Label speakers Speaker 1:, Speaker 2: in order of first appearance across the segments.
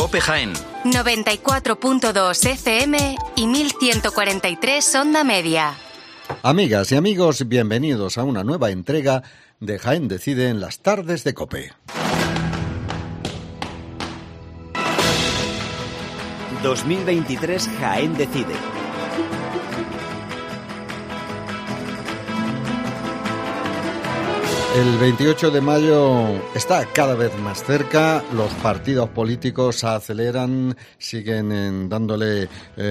Speaker 1: COPE Jaén.
Speaker 2: 94.2 FM y 1143 onda media.
Speaker 3: Amigas y amigos, bienvenidos a una nueva entrega de Jaén Decide en las tardes de COPE.
Speaker 4: 2023 Jaén Decide.
Speaker 3: El 28 de mayo está cada vez más cerca, los partidos políticos aceleran, siguen dándole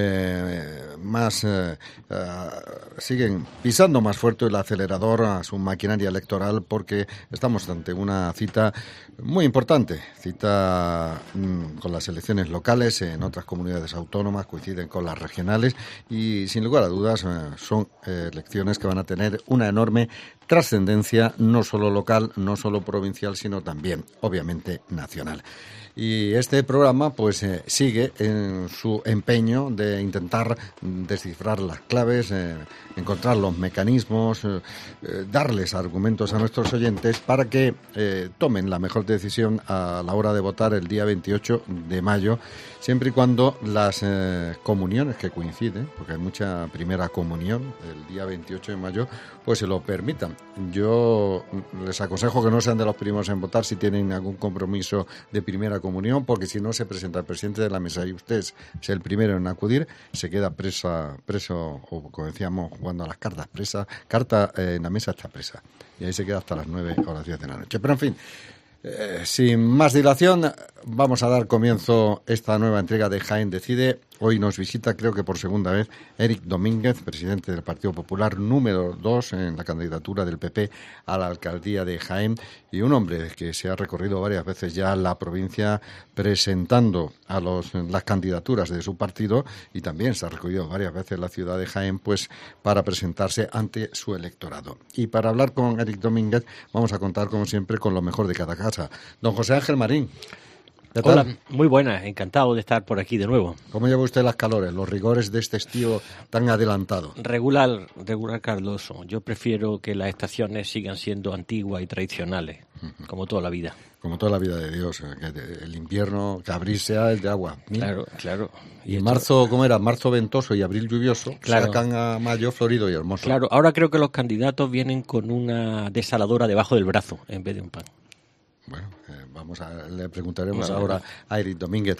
Speaker 3: siguen pisando más fuerte el acelerador a su maquinaria electoral porque estamos ante una cita muy importante, cita con las elecciones locales en otras comunidades autónomas, coinciden con las regionales y sin lugar a dudas son elecciones que van a tener una enorme trascendencia no solo local, no solo provincial, sino también, obviamente, nacional. Y este programa pues sigue en su empeño de intentar descifrar las claves, encontrar los mecanismos, darles argumentos a nuestros oyentes para que tomen la mejor decisión a la hora de votar el día 28 de mayo, siempre y cuando las comuniones que coinciden, porque hay mucha primera comunión el día 28 de mayo, pues se lo permitan. Yo les aconsejo que no sean de los primeros en votar si tienen algún compromiso de primera comunión, porque si no se presenta el presidente de la mesa y usted es el primero en acudir, se queda preso, o como decíamos jugando a las cartas, carta en la mesa está presa, y ahí se queda hasta las 9 o las 10 de la noche. Pero en fin, sin más dilación, vamos a dar comienzo a esta nueva entrega de Jaén Decide. Hoy nos visita, creo que por segunda vez, Eric Domínguez, presidente del Partido Popular, número 2 en la candidatura del PP a la alcaldía de Jaén, y un hombre que se ha recorrido varias veces ya la provincia presentando a las candidaturas de su partido, y también se ha recorrido varias veces la ciudad de Jaén pues para presentarse ante su electorado. Y para hablar con Eric Domínguez vamos a contar, como siempre, con lo mejor de cada casa. Don José Ángel Marín. ¿Qué tal?
Speaker 5: Hola, muy buenas, encantado de estar por aquí de nuevo.
Speaker 3: ¿Cómo lleva usted las calores, los rigores de este estío tan adelantado?
Speaker 5: Regular, Cardoso. Yo prefiero que las estaciones sigan siendo antiguas y tradicionales, como toda la vida.
Speaker 3: Como toda la vida de Dios, que el invierno, que abril sea el de agua.
Speaker 5: Claro.
Speaker 3: Y marzo, ¿cómo era? Marzo ventoso y abril lluvioso,
Speaker 5: claro.
Speaker 3: Sacan a mayo florido y hermoso.
Speaker 5: Claro, ahora creo que los candidatos vienen con una desaladora debajo del brazo en vez de un pan.
Speaker 3: Bueno, le preguntaremos ahora a Eric Domínguez.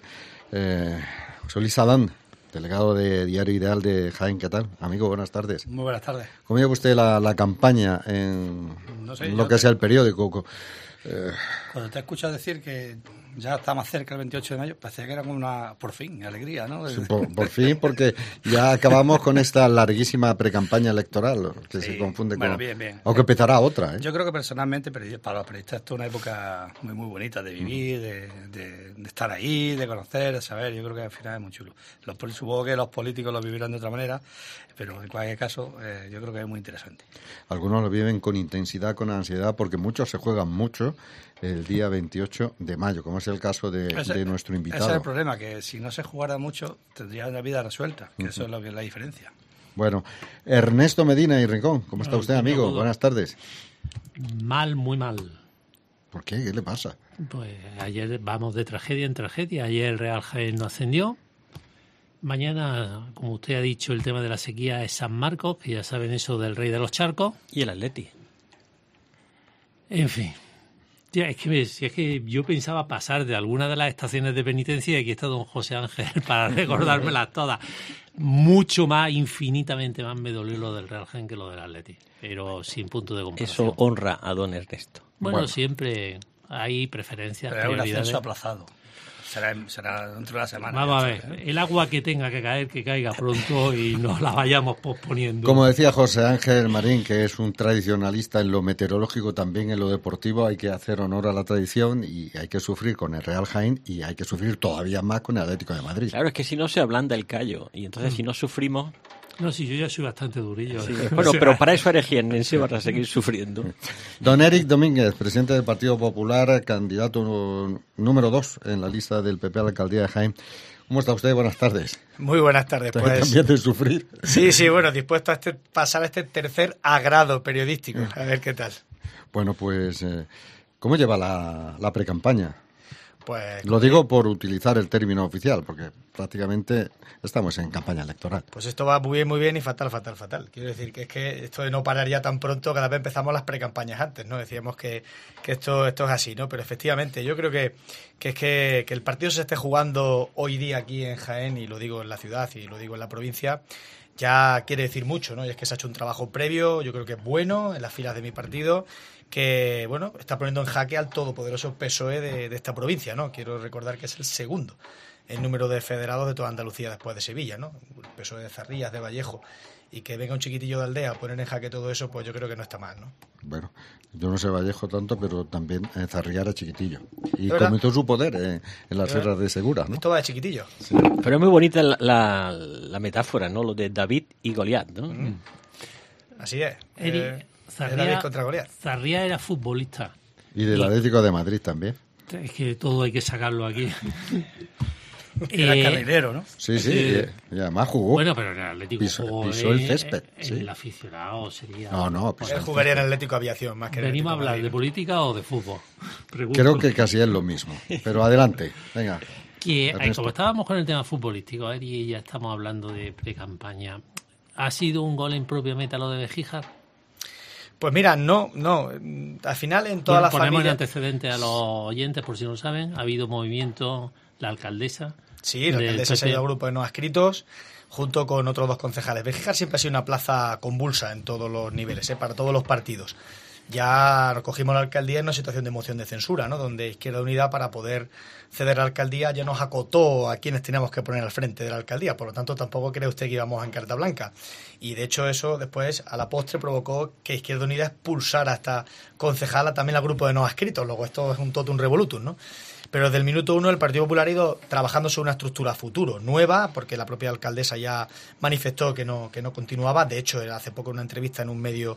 Speaker 3: José Luis Adán, delegado de Diario Ideal de Jaén, ¿qué tal? Amigo, buenas tardes.
Speaker 6: Muy buenas tardes.
Speaker 3: ¿Cómo lleva usted la campaña en lo que sea el periódico?
Speaker 6: Cuando te he escuchado decir que ya está más cerca el 28 de mayo, parecía que era como una, por fin, alegría, ¿no?
Speaker 3: Sí, por fin, porque ya acabamos con esta larguísima precampaña electoral, que sí, se confunde con...
Speaker 6: Bien.
Speaker 3: Aunque empezará otra, ¿eh?
Speaker 6: Yo creo que personalmente, para los periodistas, esto es una época muy, muy bonita de vivir, de estar ahí, de conocer, de saber. Yo creo que al final es muy chulo. Supongo que los políticos lo vivirán de otra manera, pero en cualquier caso, yo creo que es muy interesante.
Speaker 3: Algunos lo viven con intensidad, con ansiedad, porque muchos se juegan mucho el día 28 de mayo, como es el caso de nuestro invitado.
Speaker 6: Ese es el problema, que si no se jugara mucho, tendría una vida resuelta, que eso es lo que es la diferencia.
Speaker 3: Bueno, Ernesto Medina y Rincón, ¿cómo está usted, amigo? Buenas tardes.
Speaker 7: Mal, muy mal.
Speaker 3: ¿Por qué? ¿Qué le pasa?
Speaker 7: Pues ayer vamos de tragedia en tragedia. Ayer el Real Jaén no ascendió. Mañana, como usted ha dicho, el tema de la sequía es San Marcos, que ya saben eso del rey de los charcos.
Speaker 5: Y el Atleti.
Speaker 7: En fin. Ya, es que yo pensaba pasar de alguna de las estaciones de penitencia y aquí está don José Ángel para recordármelas todas. Mucho más, infinitamente más me dolió lo del Real Jaén que lo del Atleti, pero sin punto de comparación.
Speaker 5: Eso honra a don Ernesto.
Speaker 7: Bueno, siempre hay preferencias,
Speaker 6: pero
Speaker 7: prioridades.
Speaker 6: Hay un ascenso aplazado. Será dentro de una semana.
Speaker 7: Vamos a ver, el agua que tenga que caer, que caiga pronto y no la vayamos posponiendo.
Speaker 3: Como decía José Ángel Marín, que es un tradicionalista en lo meteorológico, también en lo deportivo, hay que hacer honor a la tradición y hay que sufrir con el Real Jaén y hay que sufrir todavía más con el Atlético de Madrid.
Speaker 5: Claro, es que si no se ablanda el callo y entonces si no sufrimos...
Speaker 7: No, sí, yo ya soy bastante durillo.
Speaker 5: Sí. Bueno, pero para eso eres jiennense, vas a seguir sufriendo.
Speaker 3: Don Eric Domínguez, presidente del Partido Popular, candidato número 2 en la lista del PP a la alcaldía de Jaén. ¿Cómo está usted? Buenas tardes.
Speaker 6: Muy buenas tardes. Pues
Speaker 3: también de sufrir.
Speaker 6: Sí, bueno, dispuesto a pasar este tercer agrado periodístico. A ver qué tal.
Speaker 3: Bueno, pues, ¿cómo lleva la precampaña?
Speaker 6: Pues
Speaker 3: Lo digo por utilizar el término oficial, porque prácticamente estamos en campaña electoral.
Speaker 6: Pues esto va muy bien y fatal. Quiero decir que es que esto de no parar ya tan pronto, cada vez empezamos las precampañas antes, ¿no? Decíamos que esto es así, ¿no? Pero efectivamente, yo creo que el partido se esté jugando hoy día aquí en Jaén, y lo digo en la ciudad y lo digo en la provincia, ya quiere decir mucho, ¿no? Y es que se ha hecho un trabajo previo, yo creo que es bueno, en las filas de mi partido, que, bueno, está poniendo en jaque al todopoderoso PSOE de esta provincia, ¿no? Quiero recordar que es el segundo en número de federados de toda Andalucía después de Sevilla, ¿no? El PSOE de Zarrías, de Vallejo, y que venga un chiquitillo de aldea a poner en jaque todo eso, pues yo creo que no está mal, ¿no?
Speaker 3: Bueno, yo no sé Vallejo tanto, pero también Zarría era chiquitillo. Y
Speaker 6: ¿verdad?
Speaker 3: comenzó su poder en las sierras de Segura, ¿no?
Speaker 6: Esto va de chiquitillo.
Speaker 3: Sí.
Speaker 5: Pero es muy bonita la metáfora, ¿no? Lo de David y Goliat, ¿no?
Speaker 6: Así es.
Speaker 7: Zarría,
Speaker 6: David contra Goliat.
Speaker 7: Zarría era futbolista.
Speaker 3: Y del Atlético de Madrid también.
Speaker 7: Es que todo hay que sacarlo aquí.
Speaker 6: Era carrilero, ¿no?
Speaker 3: Sí, y además jugó.
Speaker 7: Bueno, pero en el Atlético
Speaker 3: Pisó el césped, sí.
Speaker 7: El aficionado sería...
Speaker 3: No, pisó
Speaker 6: Él jugaría en el Atlético Aviación más que en el
Speaker 7: ¿Venimos a
Speaker 6: Atlético
Speaker 7: hablar de
Speaker 6: Madrid.
Speaker 7: política o de fútbol? Pregunto.
Speaker 3: Creo que casi es lo mismo. Pero adelante, venga.
Speaker 7: Que,
Speaker 3: Ernesto.
Speaker 7: como estábamos con el tema futbolístico, y ya estamos hablando de pre-campaña, ¿ha sido un gol en propia meta lo de Bejíjar?
Speaker 6: Pues mira, no. Al final en toda la
Speaker 7: Ponemos
Speaker 6: familia...
Speaker 7: en antecedentes a los oyentes, por si no lo saben. Ha habido movimiento, la alcaldesa...
Speaker 6: Sí, la alcaldesa se ha ido al grupo de no adscritos junto con otros 2 concejales. Bejíjar siempre ha sido una plaza convulsa en todos los niveles, para todos los partidos. Ya cogimos la alcaldía en una situación de moción de censura, ¿no? Donde Izquierda Unida, para poder ceder la alcaldía, ya nos acotó a quienes teníamos que poner al frente de la alcaldía. Por lo tanto, tampoco cree usted que íbamos en carta blanca. Y de hecho eso después, a la postre, provocó que Izquierda Unida expulsara a esta concejala también al grupo de no adscritos. Luego esto es un totum revolutum, ¿no? Pero desde el minuto 1 el Partido Popular ha ido trabajando sobre una estructura futuro, nueva, porque la propia alcaldesa ya manifestó que no continuaba. De hecho, hace poco en una entrevista en un medio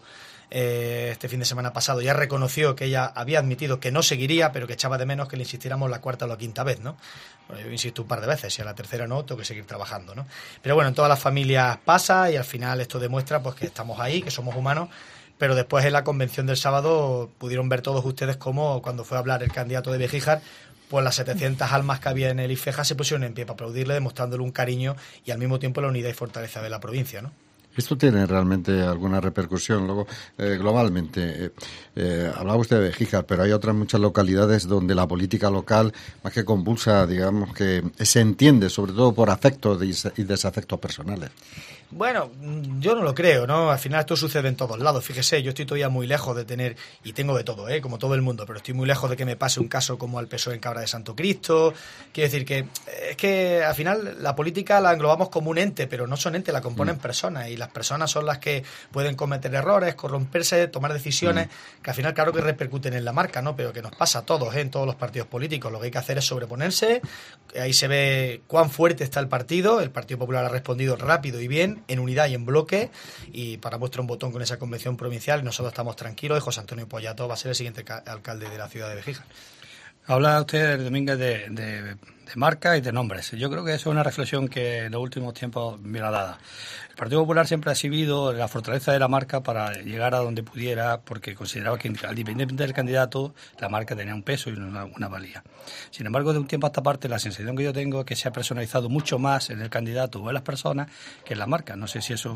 Speaker 6: este fin de semana pasado ya reconoció que ella había admitido que no seguiría, pero que echaba de menos que le insistiéramos la 4ª o la 5ª vez, ¿no? Bueno, yo insisto un par de veces, si a la 3ª no, tengo que seguir trabajando, ¿no? Pero bueno, en todas las familias pasa, y al final esto demuestra pues que estamos ahí, que somos humanos. Pero después en la convención del sábado pudieron ver todos ustedes cómo, cuando fue a hablar el candidato de Bejíjar, pues las 700 almas que había en el IFEJA se pusieron en pie para aplaudirle, demostrándole un cariño y al mismo tiempo la unidad y fortaleza de la provincia, ¿no?
Speaker 3: ¿Esto tiene realmente alguna repercusión? Luego, globalmente, hablaba usted de Bejíjar, pero hay otras muchas localidades donde la política local, más que convulsa, digamos que se entiende, sobre todo por afectos y desafectos personales.
Speaker 6: Bueno, yo no lo creo, ¿no? Al final esto sucede en todos lados. Fíjese, yo estoy todavía muy lejos de tener, y tengo de todo, como todo el mundo, pero estoy muy lejos de que me pase un caso como al PSOE en Cabra de Santo Cristo. Quiero decir que es que al final la política la englobamos como un ente, pero no son entes, la componen personas, y las personas son las que pueden cometer errores, corromperse, tomar decisiones, que al final claro que repercuten en la marca, ¿no? Pero que nos pasa a todos, en todos los partidos políticos. Lo que hay que hacer es sobreponerse. Ahí se ve cuán fuerte está el Partido Popular ha respondido rápido y bien, en unidad y en bloque, y para muestra un botón con esa convención provincial, y nosotros estamos tranquilos, y José Antonio Pollato va a ser el siguiente alcalde de la ciudad de Bejíjar. Habla usted, Domínguez, de marca y de nombres. Yo creo que eso es una reflexión que en los últimos tiempos viene dada. El Partido Popular siempre ha exhibido la fortaleza de la marca para llegar a donde pudiera, porque consideraba que independientemente del candidato, la marca tenía un peso y una valía. Sin embargo, de un tiempo a esta parte, la sensación que yo tengo es que se ha personalizado mucho más en el candidato o en las personas que en la marca. No sé si eso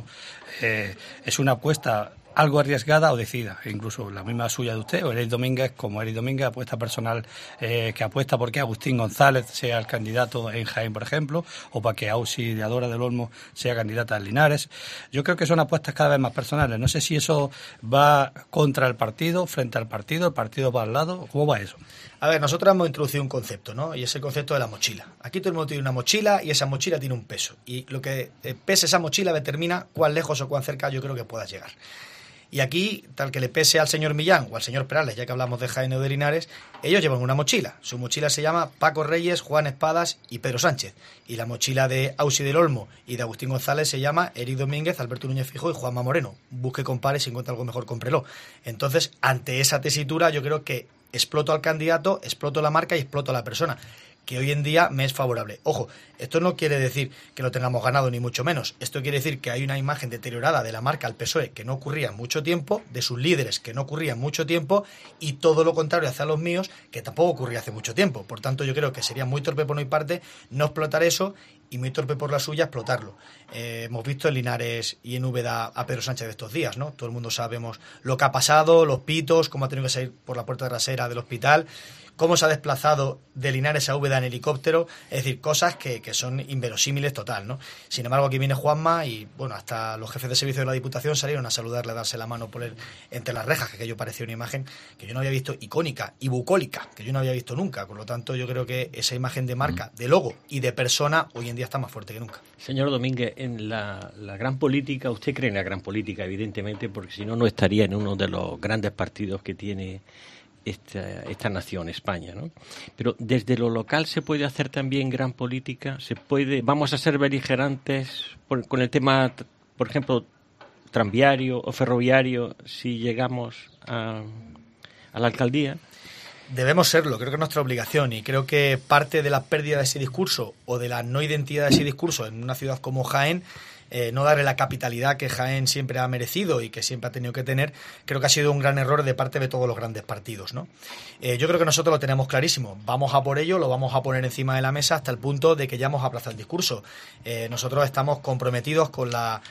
Speaker 6: es una apuesta algo arriesgada o decida, incluso la misma suya de usted, o Eric Domínguez, como Eric Domínguez, apuesta personal, que apuesta porque Agustín González sea el candidato en Jaén, por ejemplo, o para que Auxiliadora del Olmo sea candidata en Linares. Yo creo que son apuestas cada vez más personales. No sé si eso va contra el partido, frente al partido, el partido va al lado. ¿Cómo va eso? A ver, nosotros hemos introducido un concepto, ¿no? Y es el concepto de la mochila. Aquí todo el mundo tiene una mochila y esa mochila tiene un peso. Y lo que pese esa mochila determina cuán lejos o cuán cerca yo creo que puedas llegar. Y aquí, tal que le pese al señor Millán o al señor Perales, ya que hablamos de Jaén o de Linares, ellos llevan una mochila. Su mochila se llama Paco Reyes, Juan Espadas y Pedro Sánchez. Y la mochila de Ausi del Olmo y de Agustín González se llama Eric Domínguez, Alberto Núñez Fijo y Juanma Moreno. Busque, compare, si encuentra algo mejor, cómprelo. Entonces, ante esa tesitura, yo creo que exploto al candidato, exploto la marca y exploto a la persona. que hoy en día me es favorable. Ojo, esto no quiere decir que lo tengamos ganado ni mucho menos. Esto quiere decir que hay una imagen deteriorada de la marca al PSOE que no ocurría en mucho tiempo, de sus líderes que no ocurría en mucho tiempo, y todo lo contrario hacia los míos, que tampoco ocurría hace mucho tiempo. Por tanto, yo creo que sería muy torpe por mi parte no explotar eso, y muy torpe por la suya explotarlo. Hemos visto en Linares y en Úbeda a Pedro Sánchez de estos días, ¿no? Todo el mundo sabemos lo que ha pasado, los pitos, cómo ha tenido que salir por la puerta trasera del hospital, cómo se ha desplazado de Linares a Úbeda en helicóptero, es decir, cosas que son inverosímiles total, ¿no? Sin embargo, aquí viene Juanma y, bueno, hasta los jefes de servicio de la Diputación salieron a saludarle, a darse la mano por él entre las rejas, que aquello parecía una imagen que yo no había visto, icónica y bucólica, que yo no había visto nunca. Por lo tanto, yo creo que esa imagen de marca, de logo y de persona, hoy en día está más fuerte que nunca.
Speaker 5: Señor Domínguez, en la gran política, usted cree en la gran política, evidentemente, porque si no, no estaría en uno de los grandes partidos que tiene esta nación, España, ¿no? Pero desde lo local se puede hacer también gran política, vamos a ser beligerantes con el tema, por ejemplo, tranviario o ferroviario, si llegamos a la alcaldía.
Speaker 6: Debemos serlo, creo que es nuestra obligación, y creo que parte de la pérdida de ese discurso o de la no identidad de ese discurso en una ciudad como Jaén, no darle la capitalidad que Jaén siempre ha merecido y que siempre ha tenido que tener, creo que ha sido un gran error de parte de todos los grandes partidos, ¿no? Yo creo que nosotros lo tenemos clarísimo, vamos a por ello, lo vamos a poner encima de la mesa hasta el punto de que ya hemos aplazado el discurso. Nosotros estamos comprometidos con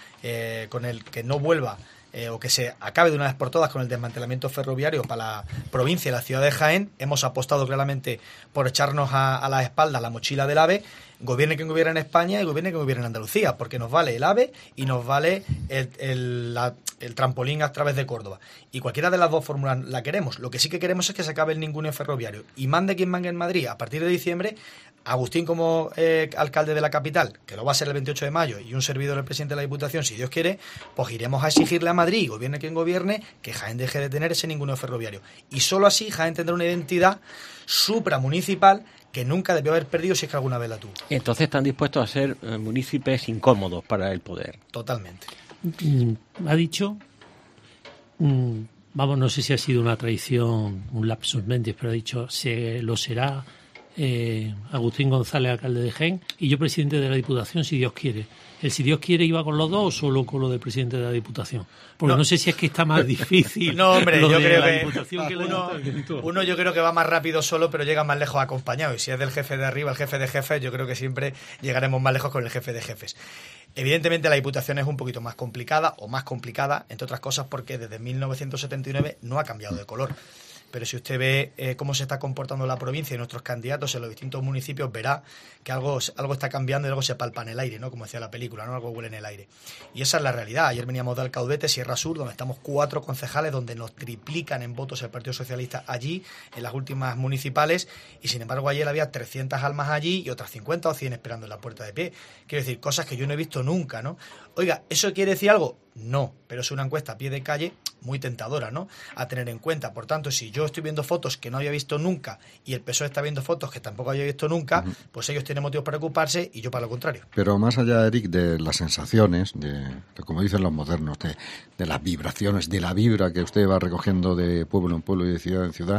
Speaker 6: el que no vuelva o que se acabe de una vez por todas con el desmantelamiento ferroviario para la provincia y la ciudad de Jaén. Hemos apostado claramente por echarnos a la espalda la mochila del AVE, gobierne quien gobierne en España y gobierne quien gobierne en Andalucía, porque nos vale el AVE y nos vale el trampolín a través de Córdoba. Y cualquiera de las dos fórmulas la queremos. Lo que sí que queremos es que se acabe el ninguneo ferroviario. Y mande quien mande en Madrid, a partir de diciembre, Agustín como alcalde de la capital, que lo va a ser el 28 de mayo, y un servidor del presidente de la Diputación, si Dios quiere, pues iremos a exigirle a Madrid, gobierne quien gobierne, que Jaén deje de tener ese ninguneo ferroviario. Y solo así Jaén tendrá una identidad supramunicipal que nunca debió haber perdido, si es que alguna vez la tuvo.
Speaker 5: Entonces están dispuestos a ser municipios incómodos para el poder.
Speaker 6: Totalmente.
Speaker 7: Ha dicho, no sé si ha sido una traición, un lapsus mentis, pero ha dicho, lo será Agustín González, alcalde de Jaén, y yo presidente de la Diputación, si Dios quiere. ¿El si Dios quiere iba con los dos o solo con lo del presidente de la Diputación? Porque no sé si es que está más difícil.
Speaker 6: No, hombre, yo creo
Speaker 7: que
Speaker 6: uno yo creo que va más rápido solo, pero llega más lejos acompañado. Y si es del jefe de arriba, el jefe de jefes, yo creo que siempre llegaremos más lejos con el jefe de jefes. Evidentemente la Diputación es un poquito más complicada, entre otras cosas porque desde 1979 no ha cambiado de color. Pero si usted ve cómo se está comportando la provincia y nuestros candidatos en los distintos municipios, verá que algo está cambiando y algo se palpa en el aire, ¿no? Como decía la película, ¿no? Algo huele en el aire. Y esa es la realidad. Ayer veníamos de Alcaudete, Sierra Sur, donde estamos 4 concejales, donde nos triplican en votos el Partido Socialista allí, en las últimas municipales, y sin embargo ayer había 300 almas allí y otras 50 o 100 esperando en la puerta de pie. Quiero decir, cosas que yo no he visto nunca, ¿no? Oiga, ¿eso quiere decir algo? No, pero es una encuesta a pie de calle muy tentadora, ¿no? A tener en cuenta. Por tanto, si yo estoy viendo fotos que no había visto nunca y el PSOE está viendo fotos que tampoco había visto nunca, pues ellos tienen motivos para ocuparse y yo para lo contrario.
Speaker 3: Pero más allá, Eric, de las sensaciones, de como dicen los modernos, de las vibraciones, de la vibra que usted va recogiendo de pueblo en pueblo y de ciudad en ciudad,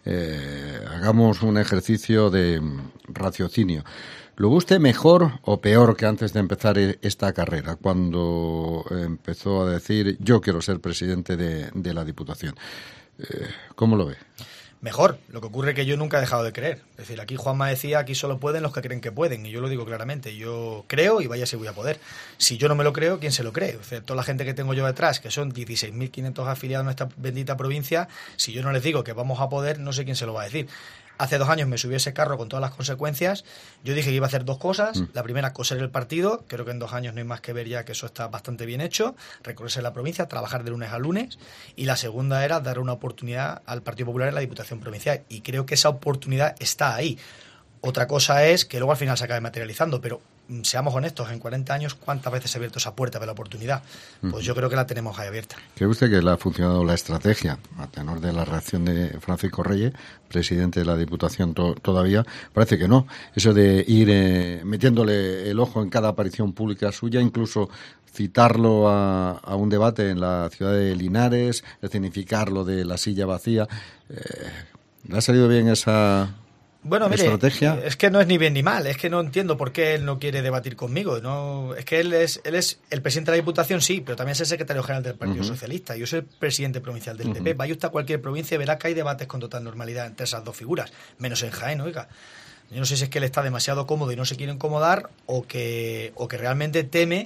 Speaker 3: hagamos un ejercicio de raciocinio. ¿Lo ve usted mejor o peor que antes de empezar esta carrera, cuando empezó a decir yo quiero ser presidente de la Diputación? ¿Cómo lo ve?
Speaker 6: Mejor. Lo que ocurre es que yo nunca he dejado de creer. Es decir, aquí Juanma decía, aquí solo pueden los que creen que pueden. Y yo lo digo claramente. Yo creo y vaya si voy a poder. Si yo no me lo creo, ¿quién se lo cree? O sea, toda la gente que tengo yo detrás, que son 16.500 afiliados en esta bendita provincia, si yo no les digo que vamos a poder, no sé quién se lo va a decir. Hace 2 años me subí a ese carro con todas las consecuencias. Yo dije que iba a hacer 2 cosas. La primera, coser el partido. Creo que en 2 años no hay más que ver ya que eso está bastante bien hecho. Recorrerse la provincia, trabajar de lunes a lunes. Y la segunda era dar una oportunidad al Partido Popular en la Diputación Provincial. Y creo que esa oportunidad está ahí. Otra cosa es que luego al final se acabe materializando, pero seamos honestos, en 40 años, ¿cuántas veces se ha abierto esa puerta de la oportunidad? Pues yo creo que la tenemos ahí abierta.
Speaker 3: ¿Cree usted que le ha funcionado la estrategia, a tenor de la reacción de Francisco Reyes, presidente de la Diputación todavía? Parece que no. Eso de ir metiéndole el ojo en cada aparición pública suya, incluso citarlo a un debate en la ciudad de Linares, escenificar lo de la silla vacía. ¿Le ha salido bien esa
Speaker 6: Bueno, mire,
Speaker 3: estrategia.
Speaker 6: Es que no es ni bien ni mal, es que no entiendo por qué él no quiere debatir conmigo. No, es que él es el presidente de la Diputación, sí, pero también es el secretario general del Partido Socialista. Yo soy el presidente provincial del PP. Vaya usted a cualquier provincia y verá que hay debates con total normalidad entre esas dos figuras, menos en Jaén, oiga. Yo no sé si es que él está demasiado cómodo y no se quiere incomodar o que realmente teme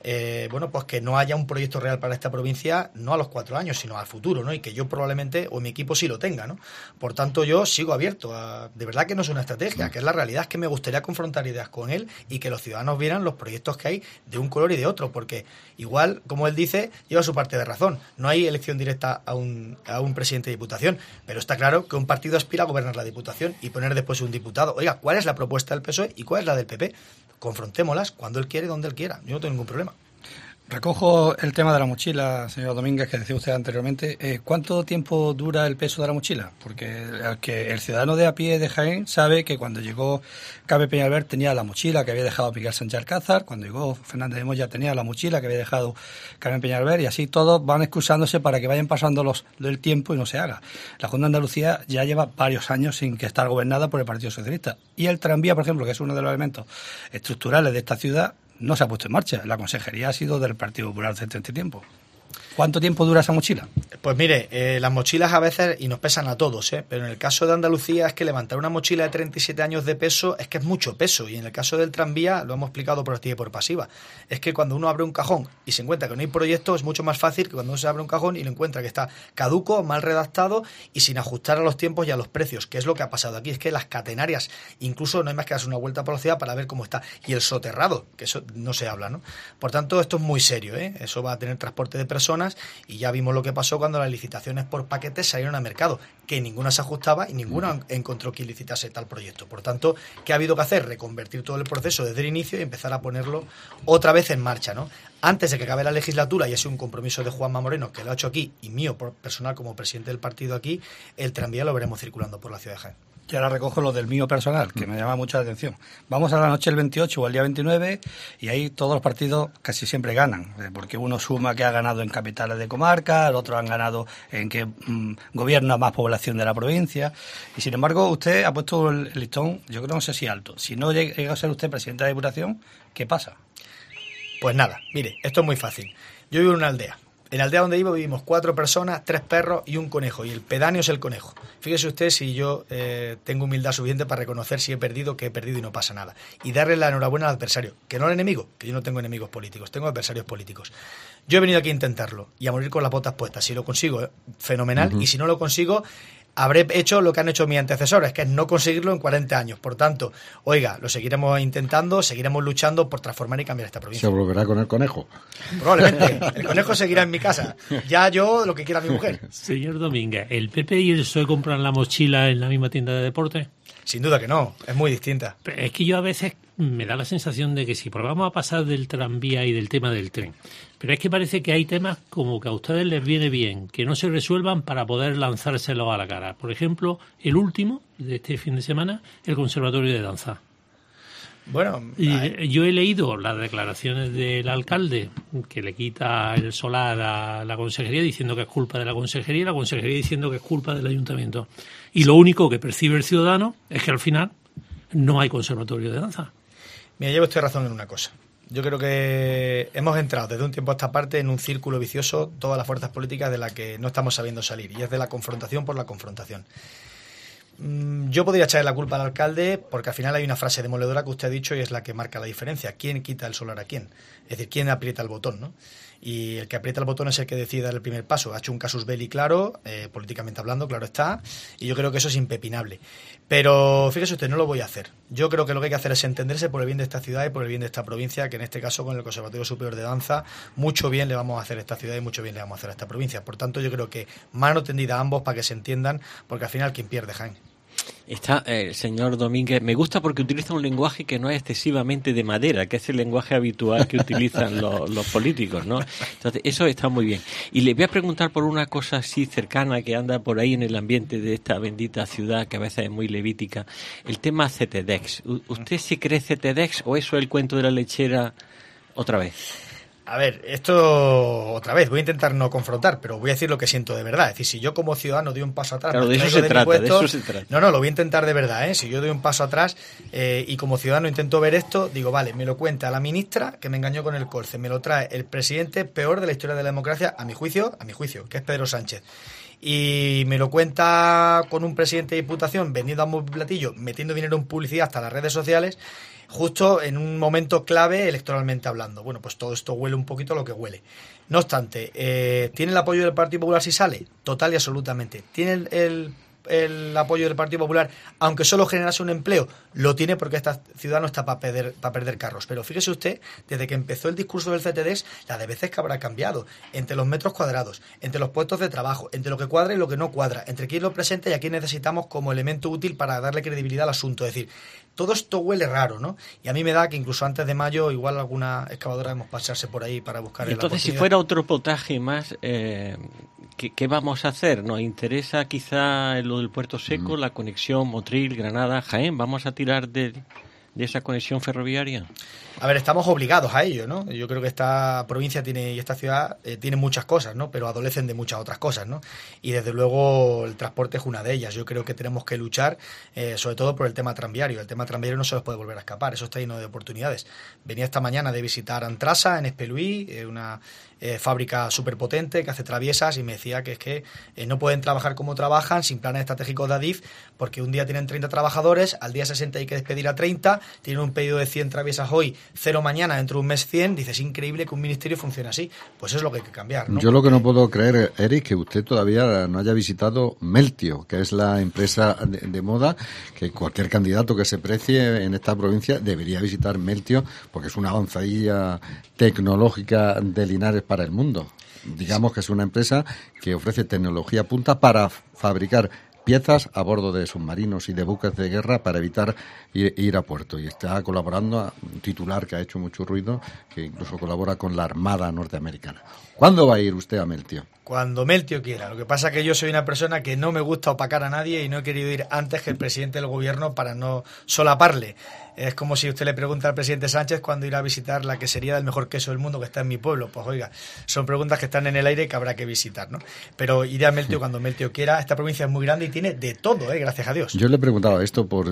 Speaker 6: pues que no haya un proyecto real para esta provincia, no a los 4 años, sino al futuro, ¿no? Y que yo probablemente, o mi equipo sí lo tenga, ¿no? Por tanto, yo sigo abierto de verdad que no es una estrategia, que es la realidad, es que me gustaría confrontar ideas con él y que los ciudadanos vieran los proyectos que hay de un color y de otro, porque igual, como él dice, lleva su parte de razón. No hay elección directa a un presidente de Diputación, pero está claro que un partido aspira a gobernar la Diputación y poner después un diputado. Oiga, ¿cuál es la propuesta del PSOE y cuál es la del PP? Confrontémoslas cuando él quiere y donde él quiera. Yo no tengo ningún problema.
Speaker 1: Recojo el tema de la mochila, señor Domínguez, que decía usted anteriormente. ¿Cuánto tiempo dura el peso de la mochila? Porque el ciudadano de a pie de Jaén sabe que cuando llegó Carmen Peñalver tenía la mochila que había dejado Miguel Sánchez Alcázar, cuando llegó Fernández de Moya tenía la mochila que había dejado Carmen Peñalver, y así todos van excusándose para que vayan pasando el tiempo y no se haga. La Junta de Andalucía ya lleva varios años sin que estar gobernada por el Partido Socialista. Y el tranvía, por ejemplo, que es uno de los elementos estructurales de esta ciudad, no se ha puesto en marcha. La consejería ha sido del Partido Popular desde este tiempo. ¿Cuánto tiempo dura esa mochila?
Speaker 6: Pues mire, las mochilas a veces, y nos pesan a todos, pero en el caso de Andalucía es que levantar una mochila de 37 años de peso es que es mucho peso, y en el caso del tranvía, lo hemos explicado por activa y por pasiva, es que cuando uno abre un cajón y se encuentra que no hay proyecto, es mucho más fácil que cuando uno se abre un cajón y lo encuentra que está caduco, mal redactado y sin ajustar a los tiempos y a los precios, que es lo que ha pasado aquí. Es que las catenarias, incluso no hay más que darse una vuelta por la ciudad para ver cómo está, y el soterrado, que eso no se habla, ¿no? Por tanto, esto es muy serio, eso va a tener transporte de personas. Y ya vimos lo que pasó cuando las licitaciones por paquetes salieron al mercado, que ninguna se ajustaba y ninguna encontró que licitase tal proyecto. Por tanto, ¿qué ha habido que hacer? Reconvertir todo el proceso desde el inicio y empezar a ponerlo otra vez en marcha, ¿no? Antes de que acabe la legislatura, y es un compromiso de Juanma Moreno, que lo ha hecho aquí, y mío personal como presidente del partido aquí, el tranvía lo veremos circulando por la ciudad de Jaén.
Speaker 1: Y ahora recojo lo del mío personal, que me llama mucho la atención. Vamos a la noche del 28 o al día 29 y ahí todos los partidos casi siempre ganan, porque uno suma que ha ganado en capitales de comarca, el otro han ganado en que gobierna más población de la provincia, y sin embargo usted ha puesto el listón, yo creo, no sé si alto. Si no llega a ser usted presidente de la Diputación, ¿qué pasa?
Speaker 6: Pues nada, mire, esto es muy fácil. Yo vivo en una aldea. En la aldea donde vivo vivimos 4 personas, 3 perros y un conejo, y el pedáneo es el conejo. Fíjese usted si yo tengo humildad suficiente para reconocer si he perdido, que he perdido y no pasa nada. Y darle la enhorabuena al adversario, que no al enemigo, que yo no tengo enemigos políticos, tengo adversarios políticos. Yo he venido aquí a intentarlo y a morir con las botas puestas. Si lo consigo, fenomenal, y si no lo consigo, habré hecho lo que han hecho mis antecesores, que es no conseguirlo en 40 años. Por tanto, oiga, lo seguiremos intentando, seguiremos luchando por transformar y cambiar esta provincia.
Speaker 3: ¿Se volverá con el conejo?
Speaker 6: Probablemente. El conejo seguirá en mi casa. Ya yo lo que quiera mi mujer.
Speaker 7: Señor Domínguez, ¿el PP y el PSOE compran la mochila en la misma tienda de deporte?
Speaker 6: Sin duda que no, es muy distinta.
Speaker 7: Pero es que yo a veces me da la sensación de que si vamos a pasar del tranvía y del tema del tren, pero es que parece que hay temas como que a ustedes les viene bien que no se resuelvan para poder lanzárselos a la cara. Por ejemplo, el último de este fin de semana, el Conservatorio de Danza.
Speaker 6: Bueno,
Speaker 7: yo he leído las declaraciones del alcalde que le quita el solar a la consejería diciendo que es culpa de la consejería y la consejería diciendo que es culpa del ayuntamiento. Y lo único que percibe el ciudadano es que al final no hay conservatorio de danza.
Speaker 6: Mira, llevo usted razón en una cosa. Yo creo que hemos entrado desde un tiempo a esta parte en un círculo vicioso, todas las fuerzas políticas, de la que no estamos sabiendo salir, y es de la confrontación por la confrontación. Yo podría echarle la culpa al alcalde porque al final hay una frase demoledora que usted ha dicho y es la que marca la diferencia. ¿Quién quita el solar a quién? Es decir, ¿quién aprieta el botón, ¿no? Y el que aprieta el botón es el que decide dar el primer paso. Ha hecho un casus belli claro, políticamente hablando, claro está, y yo creo que eso es impepinable. Pero fíjese usted, no lo voy a hacer. Yo creo que lo que hay que hacer es entenderse por el bien de esta ciudad y por el bien de esta provincia, que en este caso con el Conservatorio Superior de Danza mucho bien le vamos a hacer a esta ciudad y mucho bien le vamos a hacer a esta provincia. Por tanto, yo creo que mano tendida a ambos para que se entiendan, porque al final quien pierde, Jaén.
Speaker 5: Está el señor Domínguez, me gusta porque utiliza un lenguaje que no es excesivamente de madera, que es el lenguaje habitual que utilizan los políticos, ¿no? Entonces, eso está muy bien. Y le voy a preguntar por una cosa así cercana que anda por ahí en el ambiente de esta bendita ciudad, que a veces es muy levítica, el tema CTDEX. ¿Usted sí cree CTDEX o eso es el cuento de la lechera otra vez?
Speaker 8: A ver, esto otra vez, voy a intentar no confrontar, pero voy a decir lo que siento de verdad. Es decir, si yo como ciudadano doy un paso atrás...
Speaker 5: Claro, de eso se trata.
Speaker 8: No, lo voy a intentar de verdad, ¿eh? Si yo doy un paso atrás y como ciudadano intento ver esto, digo, vale, me lo cuenta la ministra que me engañó con el colce, me lo trae el presidente peor de la historia de la democracia, a mi juicio, que es Pedro Sánchez. Y me lo cuenta con un presidente de Diputación vendiendo a un platillo, metiendo dinero en publicidad hasta las redes sociales, justo en un momento clave electoralmente hablando. Bueno, pues todo esto huele un poquito a lo que huele. No obstante, ¿tiene el apoyo del Partido Popular si sale? Total y absolutamente. ¿Tiene el apoyo del Partido Popular, aunque solo generase un empleo? Lo tiene, porque esta ciudad no está para perder carros. Pero fíjese usted, desde que empezó el discurso del CTDEX, la de veces que habrá cambiado, entre los metros cuadrados, entre los puestos de trabajo, entre lo que cuadra y lo que no cuadra, entre quién lo presenta y a quién necesitamos como elemento útil para darle credibilidad al asunto. Es decir, todo esto huele raro, ¿no? Y a mí me da que incluso antes de mayo igual alguna excavadora debemos pasarse por ahí para buscar el apoyo.
Speaker 5: Entonces, si fuera otro potaje más, ¿qué vamos a hacer? ¿Nos interesa quizá lo del Puerto Seco, la conexión Motril-Granada-Jaén? ¿Vamos a tirar de esa conexión ferroviaria?
Speaker 8: A ver, estamos obligados a ello, ¿no? Yo creo que esta provincia y esta ciudad tienen muchas cosas, ¿no? Pero adolecen de muchas otras cosas, ¿no? Y desde luego el transporte es una de ellas. Yo creo que tenemos que luchar sobre todo por el tema tranviario. El tema tranviario no se los puede volver a escapar, eso está lleno de oportunidades. Venía esta mañana de visitar Antrasa en Espeluí, una fábrica súper potente que hace traviesas, y me decía que es que no pueden trabajar como trabajan sin planes estratégicos de Adif, porque un día tienen 30 trabajadores, al día 60 hay que despedir a 30, tienen un pedido de 100 traviesas hoy, 0 mañana, dentro de un mes 100, dices, increíble que un ministerio funcione así. Pues es lo que hay que cambiar, ¿no?
Speaker 3: Yo lo que no puedo creer, Eric, que usted todavía no haya visitado Meltio, que es la empresa de moda que cualquier candidato que se precie en esta provincia debería visitar Meltio, porque es una avanzadilla tecnológica de Linares para el mundo. Digamos que es una empresa que ofrece tecnología punta para fabricar piezas a bordo de submarinos y de buques de guerra para evitar ir a puerto. Y está colaborando a un titular que ha hecho mucho ruido, que incluso colabora con la Armada norteamericana. ¿Cuándo va a ir usted a Meltio?
Speaker 8: Cuando Meltio quiera. Lo que pasa es que yo soy una persona que no me gusta opacar a nadie y no he querido ir antes que el presidente del gobierno para no solaparle. Es como si usted le pregunta al presidente Sánchez cuándo irá a visitar la quesería del mejor queso del mundo que está en mi pueblo. Pues oiga, son preguntas que están en el aire y que habrá que visitar, ¿no? Pero iré a Meltio cuando Meltio quiera. Esta provincia es muy grande y tiene de todo, gracias a Dios.
Speaker 3: Yo le preguntaba esto por...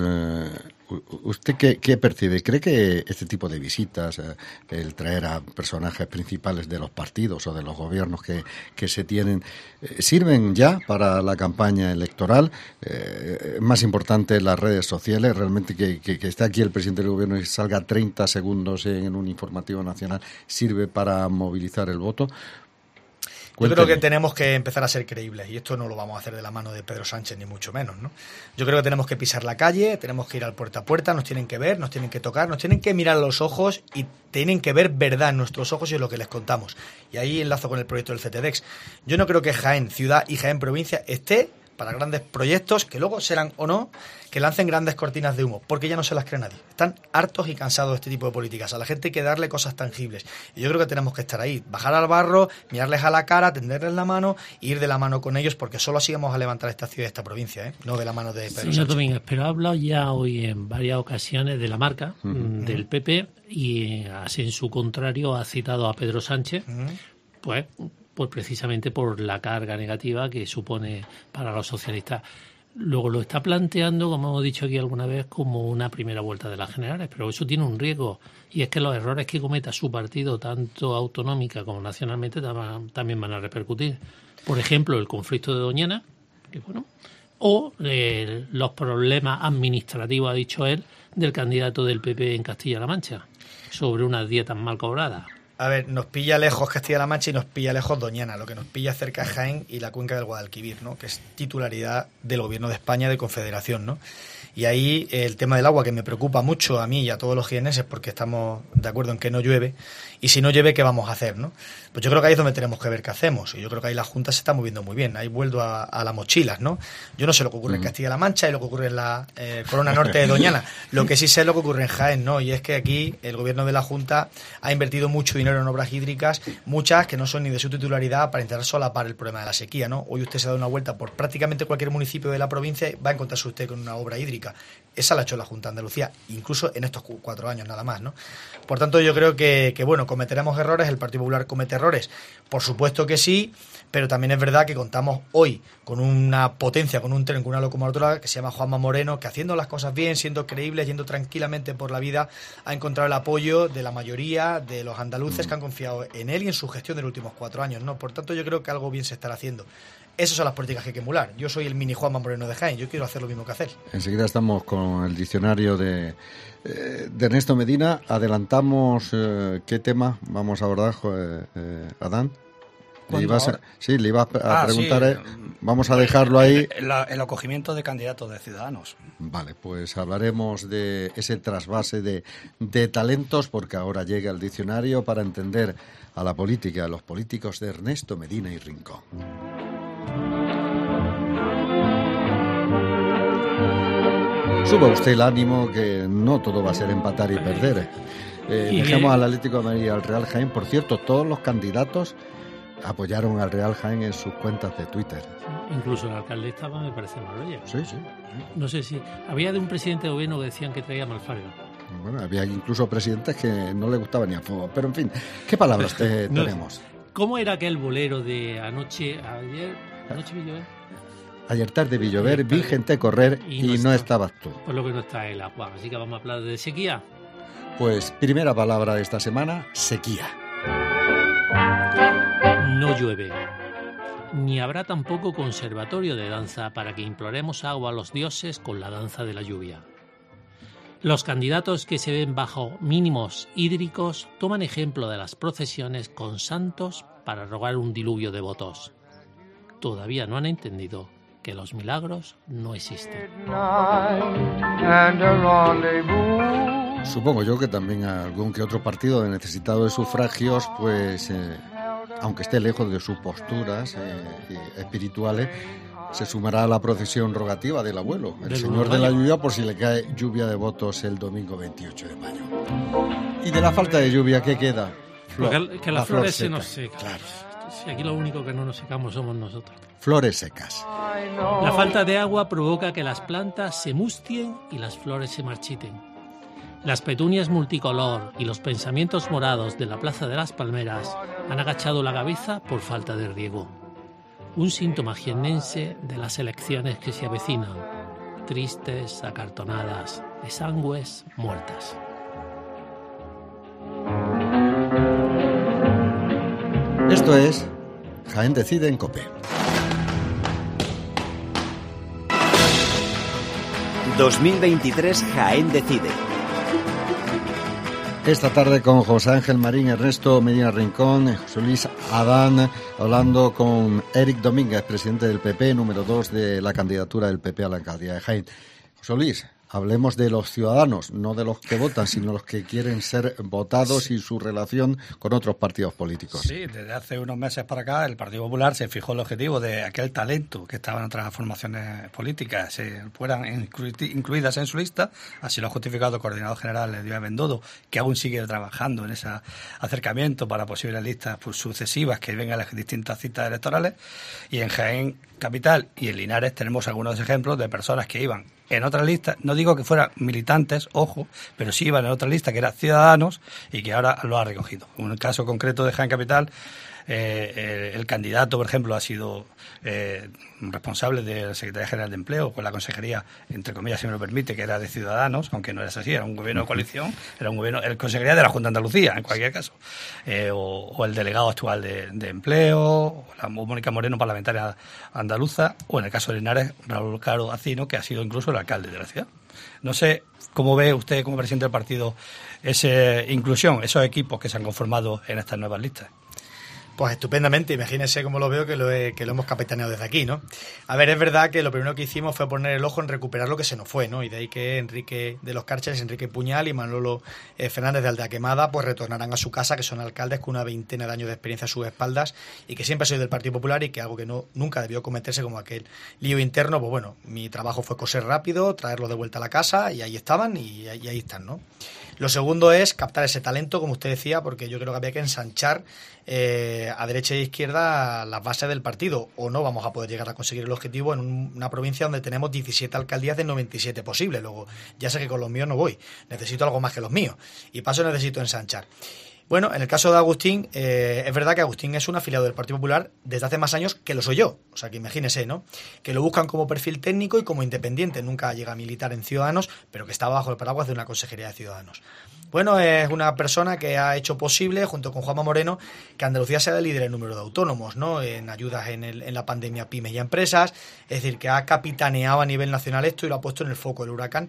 Speaker 3: ¿Usted qué percibe? ¿Cree que este tipo de visitas, el traer a personajes principales de los partidos o de los gobiernos que se tienen, sirven ya para la campaña electoral? Es más importante las redes sociales, realmente que esté aquí el presidente del gobierno y salga 30 segundos en un informativo nacional, ¿sirve para movilizar el voto?
Speaker 8: Yo creo que tenemos que empezar a ser creíbles, y esto no lo vamos a hacer de la mano de Pedro Sánchez, ni mucho menos, ¿no? Yo creo que tenemos que pisar la calle, tenemos que ir al puerta a puerta, nos tienen que ver, nos tienen que tocar, nos tienen que mirar a los ojos y tienen que ver verdad en nuestros ojos y en lo que les contamos. Y ahí enlazo con el proyecto del CTDEX. Yo no creo que Jaén ciudad y Jaén provincia esté para grandes proyectos, que luego serán o no, que lancen grandes cortinas de humo, porque ya no se las cree nadie. Están hartos y cansados de este tipo de políticas. A la gente hay que darle cosas tangibles. Y yo creo que tenemos que estar ahí, bajar al barro, mirarles a la cara, tenderles la mano e ir de la mano con ellos, porque solo así vamos a levantar esta ciudad y esta provincia, no de la mano de Pedro Sánchez.
Speaker 7: Señor Domínguez, pero ha hablado ya hoy en varias ocasiones de la marca del PP, y así en su contrario ha citado a Pedro Sánchez, pues precisamente por la carga negativa que supone para los socialistas. Luego lo está planteando, como hemos dicho aquí alguna vez, como una primera vuelta de las generales, pero eso tiene un riesgo, y es que los errores que cometa su partido, tanto autonómica como nacionalmente, también van a repercutir. Por ejemplo, el conflicto de Doñana, que bueno, o los problemas administrativos, ha dicho él, del candidato del PP en Castilla-La Mancha, sobre unas dietas mal cobradas.
Speaker 8: A ver, nos pilla lejos Castilla-La Mancha y nos pilla lejos Doñana. Lo que nos pilla cerca es Jaén y la cuenca del Guadalquivir, ¿no? Que es titularidad del Gobierno de España, de Confederación, ¿no? Y ahí el tema del agua, que me preocupa mucho a mí y a todos los jienenses, porque estamos de acuerdo en que no llueve, y si no llueve, ¿qué vamos a hacer, no? Pues yo creo que ahí es donde tenemos que ver qué hacemos, y yo creo que ahí la Junta se está moviendo muy bien. Ahí vuelvo a las mochilas, ¿no? Yo no sé lo que ocurre en Castilla-La Mancha y lo que ocurre en la Corona Norte de Doñana. Lo que sí sé es lo que ocurre en Jaén, ¿no? Y es que aquí el Gobierno de la Junta ha invertido mucho dinero en obras hídricas, muchas que no son ni de su titularidad, para intentar solapar el problema de la sequía, ¿no? Hoy usted se ha dado una vuelta por prácticamente cualquier municipio de la provincia y va a encontrarse usted con una obra hídrica. política. Esa la ha hecho la Junta de Andalucía, incluso en estos 4 años nada más, ¿no? Por tanto, yo creo que bueno, cometeremos errores, el Partido Popular comete errores, por supuesto que sí, pero también es verdad que contamos hoy con una potencia, con un tren, con una locomotora que se llama Juanma Moreno, que haciendo las cosas bien, siendo creíbles, yendo tranquilamente por la vida, ha encontrado el apoyo de la mayoría de los andaluces que han confiado en él y en su gestión de los últimos 4 años, ¿no? Por tanto, yo creo que algo bien se estará haciendo. Esas son las políticas que hay que emular. Yo soy el mini Juanma Moreno de Jaén, yo quiero hacer lo mismo que hacer.
Speaker 3: Enseguida estamos con el diccionario de Ernesto Medina. Adelantamos qué tema vamos a abordar, Adán. Le iba a preguntar, sí. Vamos a dejarlo ahí.
Speaker 1: El acogimiento de candidatos de Ciudadanos.
Speaker 3: Vale, pues hablaremos de ese trasvase de talentos, porque ahora llega el diccionario para entender a la política, a los políticos de Ernesto Medina y Rincón. Suba usted el ánimo, que no todo va a ser empatar y perder. Dejemos al Atlético de Madrid y al Real Jaén. Por cierto, todos los candidatos apoyaron al Real Jaén en sus cuentas de Twitter.
Speaker 7: Incluso el alcalde estaba, me parece, Marbella.
Speaker 3: Sí.
Speaker 7: No sé si... Había de un presidente de gobierno que decían que traía Malfarga.
Speaker 3: Bueno, había incluso presidentes que no le gustaba ni a fuego. Pero, en fin, ¿qué palabras tenemos?
Speaker 7: ¿Cómo era aquel bolero de anoche vi llover?
Speaker 3: Ayer tarde vi llover, vi gente correr y no estabas tú.
Speaker 7: Por lo que no está el agua. Así que vamos a hablar de sequía.
Speaker 3: Pues primera palabra de esta semana, sequía.
Speaker 7: No llueve. Ni habrá tampoco conservatorio de danza para que imploremos agua a los dioses con la danza de la lluvia. Los candidatos que se ven bajo mínimos hídricos toman ejemplo de las procesiones con santos para rogar un diluvio de votos. Todavía no han entendido que los milagros no existen.
Speaker 3: Supongo yo que también algún que otro partido necesitado de sufragios, pues aunque esté lejos de sus posturas espirituales, se sumará a la procesión rogativa del abuelo, el señor de la lluvia, por si le cae lluvia de votos el domingo 28 de mayo. Y de la falta de lluvia, ¿qué queda?
Speaker 7: Que las flores se nos secan.
Speaker 3: Claro.
Speaker 7: Si aquí lo único que no nos secamos somos nosotros.
Speaker 3: Flores secas.
Speaker 7: La falta de agua provoca que las plantas se mustien y las flores se marchiten. Las petunias multicolor y los pensamientos morados de la Plaza de las Palmeras han agachado la cabeza por falta de riego. Un síntoma jiennense de las elecciones que se avecinan, tristes, acartonadas, exangües, muertas.
Speaker 3: Esto es Jaén Decide en COPE.
Speaker 4: 2023 Jaén Decide.
Speaker 3: Esta tarde con José Ángel Marín, Ernesto Medina Rincón, José Luis Adán, hablando con Eric Domínguez, presidente del PP, número 2 de la candidatura del PP a la alcaldía de Jaén. José Luis, hablemos de los ciudadanos, no de los que votan, sino los que quieren ser votados y su relación con otros partidos políticos.
Speaker 1: Sí, desde hace unos meses para acá el Partido Popular se fijó el objetivo de aquel talento que estaba en otras formaciones políticas se fueran incluidas en su lista. Así lo ha justificado el coordinador general Díaz Bendodo, que aún sigue trabajando en ese acercamiento para posibles listas sucesivas que vengan las distintas citas electorales. Y en Jaén Capital y en Linares tenemos algunos ejemplos de personas que iban en otra lista, no digo que fueran militantes, ojo, pero sí iban en otra lista que era Ciudadanos y que ahora lo ha recogido. En el caso concreto de Jaén Capital, el candidato, por ejemplo, ha sido responsable de la Secretaría General de Empleo, con la consejería, entre comillas, si me lo permite, que era de Ciudadanos, aunque no era así, era un gobierno de coalición, era un gobierno, el consejería de la Junta de Andalucía, en cualquier caso, o el delegado actual de Empleo, o la Mónica Moreno, parlamentaria andaluza, o en el caso de Linares, Raúl Caro Acino, que ha sido incluso el alcalde de la ciudad. No sé cómo ve usted, como presidente del partido, esa inclusión, esos equipos que se han conformado en estas nuevas listas.
Speaker 8: Pues estupendamente, imagínense cómo lo veo que lo hemos capitaneado desde aquí, ¿no? A ver, es verdad que lo primero que hicimos fue poner el ojo en recuperar lo que se nos fue, ¿no? Y de ahí que Enrique de los Cárceles, Enrique Puñal y Manolo Fernández de Aldeaquemada pues retornarán a su casa, que son alcaldes con una veintena de años de experiencia a sus espaldas y que siempre soy del Partido Popular y que algo que nunca debió cometerse como aquel lío interno, pues bueno, mi trabajo fue coser rápido, traerlos de vuelta a la casa y ahí estaban y ahí están, ¿no? Lo segundo es captar ese talento, como usted decía, porque yo creo que había que ensanchar a derecha e izquierda las bases del partido, o no vamos a poder llegar a conseguir el objetivo en una provincia donde tenemos 17 alcaldías de 97 posibles. Luego, ya sé que con los míos no voy, necesito algo más que los míos, y paso necesito ensanchar. Bueno, en el caso de Agustín, es verdad que Agustín es un afiliado del Partido Popular desde hace más años que lo soy yo. O sea, que imagínese, ¿no? Que lo buscan como perfil técnico y como independiente. Nunca llega a militar en Ciudadanos, pero que está bajo el paraguas de una consejería de Ciudadanos. Bueno, es una persona que ha hecho posible, junto con Juanma Moreno, que Andalucía sea el líder en número de autónomos, ¿no? En ayudas en la pandemia a pymes y a empresas. Es decir, que ha capitaneado a nivel nacional esto y lo ha puesto en el foco del huracán.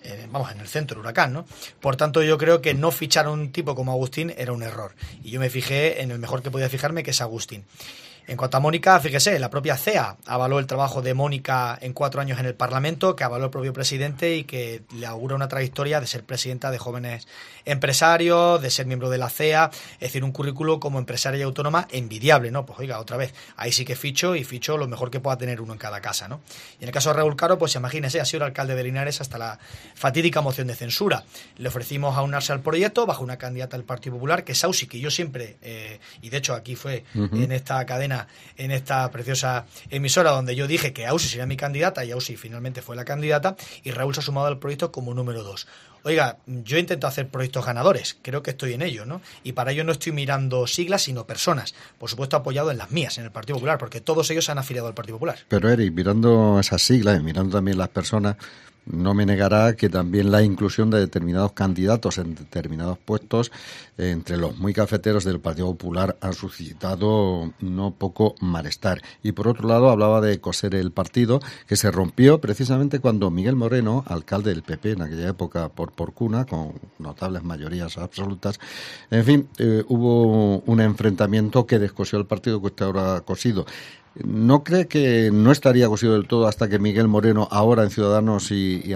Speaker 8: En el centro del huracán, ¿no? Por tanto, yo creo que no fichar a un tipo como Agustín era un error. Y yo me fijé en el mejor que podía fijarme, que es Agustín. En cuanto a Mónica, fíjese, la propia CEA avaló el trabajo de Mónica en 4 años en el Parlamento, que avaló el propio presidente y que le augura una trayectoria de ser presidenta de jóvenes empresarios, de ser miembro de la CEA, es decir, un currículo como empresaria y autónoma envidiable, ¿no? Pues oiga, otra vez, ahí sí que ficho lo mejor que pueda tener uno en cada casa, ¿no? Y en el caso de Raúl Caro, pues imagínese, ha sido el alcalde de Linares hasta la fatídica moción de censura. Le ofrecimos aunarse al proyecto bajo una candidata del Partido Popular, que es Ausi, que yo siempre, y de hecho aquí fue en esta cadena, en esta preciosa emisora donde yo dije que Ausi sería mi candidata y Ausi finalmente fue la candidata y Raúl se ha sumado al proyecto como número 2. Oiga, yo intento hacer proyectos ganadores, creo que estoy en ello, ¿no? Y para ello no estoy mirando siglas, sino personas. Por supuesto, apoyado en las mías, en el Partido Popular, porque todos ellos se han afiliado al Partido Popular.
Speaker 3: Pero Eric, mirando esas siglas y mirando también las personas, no me negará que también la inclusión de determinados candidatos en determinados puestos entre los muy cafeteros del Partido Popular ha suscitado no poco malestar. Y por otro lado, hablaba de coser el partido, que se rompió precisamente cuando Miguel Moreno, alcalde del PP en aquella época por cuna, con notables mayorías absolutas, en fin, hubo un enfrentamiento que descosió el partido que está ahora cosido. ¿No cree que no estaría cosido del todo hasta que Miguel Moreno, ahora en Ciudadanos y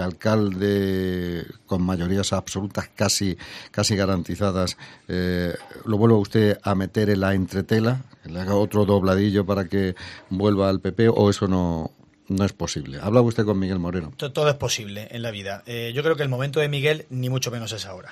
Speaker 3: alcalde con mayorías absolutas casi garantizadas, lo vuelva usted a meter en la entretela, que le haga otro dobladillo para que vuelva al PP, o eso no es posible? Hablaba usted con Miguel Moreno.
Speaker 8: Todo es posible en la vida. Yo creo que el momento de Miguel ni mucho menos es ahora.